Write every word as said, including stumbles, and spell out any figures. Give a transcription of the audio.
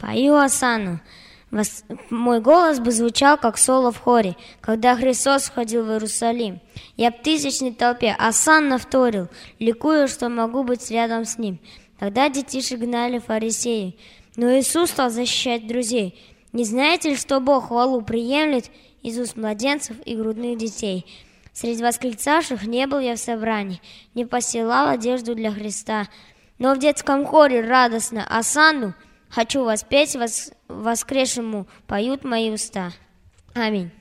Пою осанну. Вос... Мой голос бы звучал, как соло в хоре, когда Христос входил в Иерусалим. Я в тысячной толпе осанно вторил, ликую, что могу быть рядом с ним. Тогда детишек гнали фарисеи, но Иисус стал защищать друзей. Не знаете ли, что Бог хвалу приемлет из уст младенцев и грудных детей? Среди восклицавших не был я в собрании, не посылал одежду для Христа, но в детском хоре радостно осанну хочу воспеть, вос... воскресшему поют мои уста. Аминь.